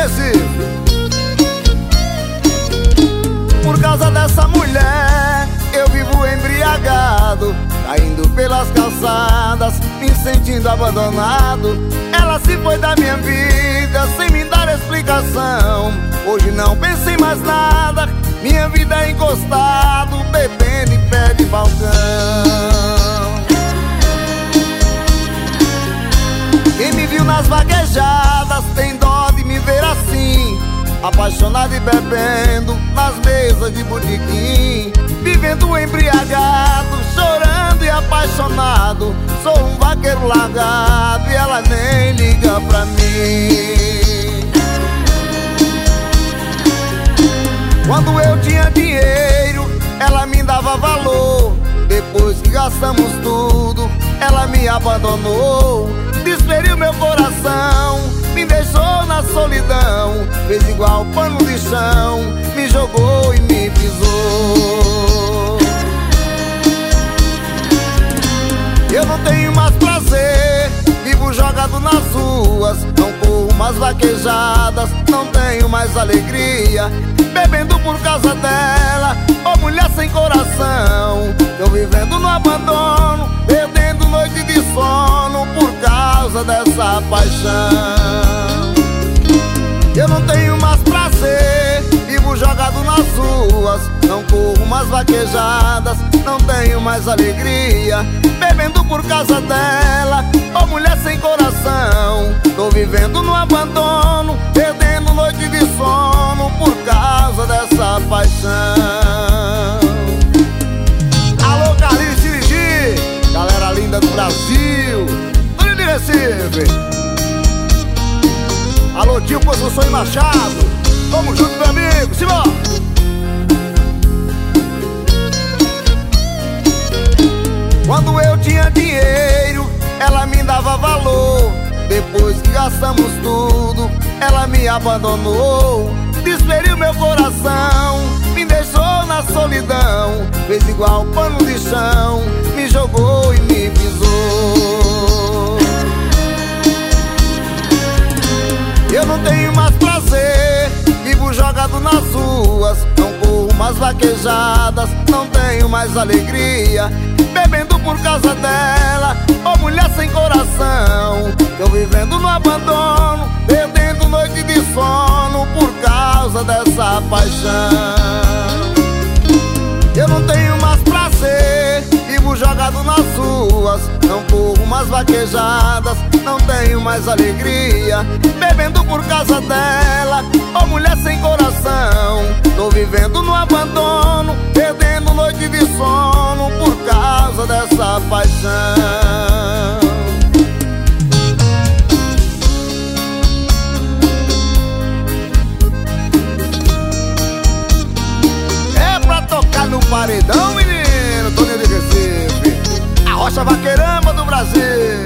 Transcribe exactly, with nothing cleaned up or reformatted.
Recife. Por causa dessa mulher eu vivo embriagado, caindo pelas calçadas, me sentindo abandonado. Ela se foi da minha vida sem me dar explicação. Hoje não penso em mais nada, minha vida é encostado, bebendo em pé de balcão. Quem me viu nas vaquejadas tem dó de me ver assim, apaixonado e bebendo nas mesas de botequim, vivendo embriagado, chorando e apaixonado. Sou um vaqueiro largado e ela nem liga pra mim. Quando eu tinha dinheiro, ela me dava valor. Depois que gastamos tudo, ela me abandonou. Desferiu meu coração, me deixou na solidão, fez igual pano de chão, me jogou e me pisou. Eu não tenho mais prazer, vivo jogado nas ruas, não corro mais vaquejadas, não tenho mais alegria, bebendo por causa dela, ô mulher sem coração. Tô vivendo no abandono, perdendo noite de sono por causa dessa paixão. Eu não tenho mais prazer, vivo jogado nas ruas, não corro mais vaquejadas, não tenho mais alegria, bebendo por causa dela, ô mulher sem coração. Tô vivendo no abandono, perdendo noite de sono por causa dessa paixão. Alô, Carlinhos Dirigir, galera linda do Brasil, Toninho de Recife. Alô, tio Construção e Machado, tamo junto, meu amigo, simbora! Quando eu tinha dinheiro, ela me dava valor. Depois que gastamos tudo, ela me abandonou. Desferiu meu coração, me deixou na solidão, fez igual pano de chão, me jogou e me pisou. Eu não tenho mais prazer, vivo jogado nas ruas, não corro mais vaquejadas, não tenho mais alegria, bebendo por causa dela, ô mulher sem coração. Tô vivendo no abandono, perdendo noite de sono por causa dessa paixão. Eu não tenho mais prazer, vivo jogado nas ruas, não corro mais vaquejadas, não tenho mais alegria, bebendo por causa dela, ô mulher sem coração. Tô vivendo no abandono, perdendo noite de sono por causa dessa paixão. É pra tocar no paredão, menino, Toninho de Recife, a rocha vaqueirama do Brasil.